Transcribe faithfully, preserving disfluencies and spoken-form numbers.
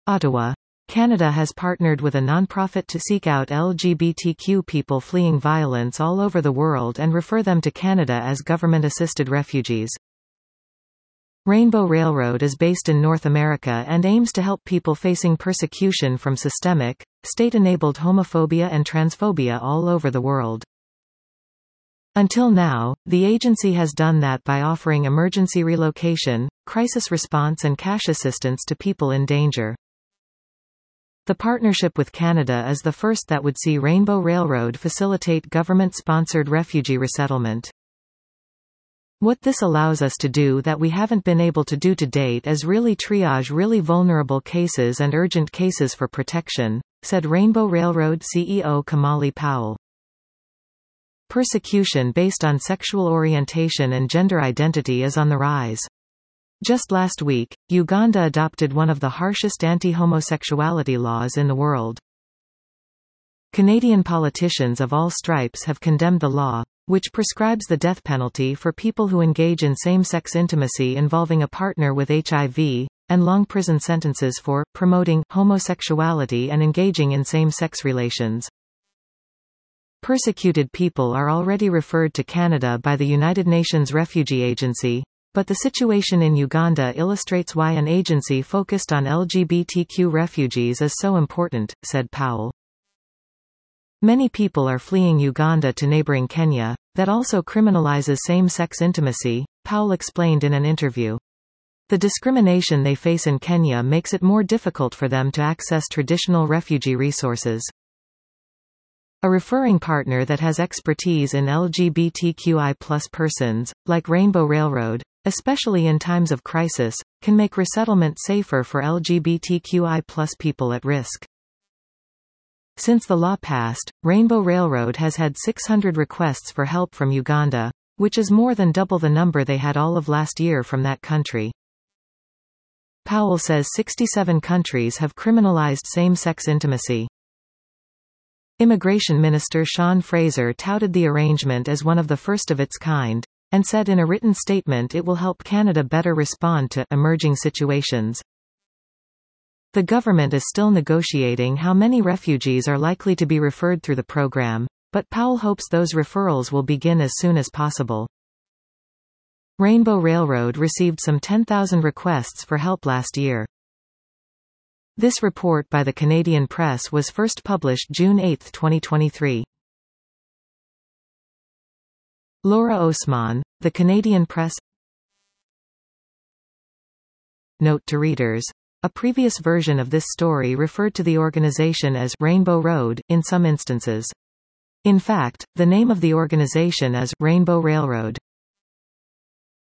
Ottawa. Canada has partnered with a nonprofit to seek out L G B T Q people fleeing violence all over the world and refer them to Canada as government-assisted refugees. Rainbow Railroad is based in North America and aims to help people facing persecution from systemic, state-enabled homophobia and transphobia all over the world. Until now, the agency has done that by offering emergency relocation, crisis response and cash assistance to people in danger. The partnership with Canada is the first that would see Rainbow Railroad facilitate government-sponsored refugee resettlement. What this allows us to do that we haven't been able to do to date is really triage really vulnerable cases and urgent cases for protection, said Rainbow Railroad C E O Kamali Powell. Persecution based on sexual orientation and gender identity is on the rise. Just last week, Uganda adopted one of the harshest anti-homosexuality laws in the world. Canadian politicians of all stripes have condemned the law, which prescribes the death penalty for people who engage in same-sex intimacy involving a partner with H I V, and long prison sentences for promoting homosexuality and engaging in same-sex relations. Persecuted people are already referred to Canada by the United Nations Refugee Agency, but the situation in Uganda illustrates why an agency focused on L G B T Q refugees is so important, said Powell. Many people are fleeing Uganda to neighboring Kenya, that also criminalizes same-sex intimacy, Powell explained in an interview. The discrimination they face in Kenya makes it more difficult for them to access traditional refugee resources. A referring partner that has expertise in L G B T Q I plus persons, like Rainbow Railroad, especially in times of crisis, can make resettlement safer for L G B T Q I plus people at risk. Since the law passed, Rainbow Railroad has had six hundred requests for help from Uganda, which is more than double the number they had all of last year from that country. Powell says sixty-seven countries have criminalized same-sex intimacy. Immigration Minister Sean Fraser touted the arrangement as one of the first of its kind, and said in a written statement it will help Canada better respond to emerging situations. The government is still negotiating how many refugees are likely to be referred through the program, but Powell hopes those referrals will begin as soon as possible. Rainbow Railroad received some ten thousand requests for help last year. This report by the Canadian Press was first published June eighth twenty twenty-three. Laura Osman, The Canadian Press. Note to readers. A previous version of this story referred to the organization as Rainbow Road, in some instances. In fact, the name of the organization is Rainbow Railroad.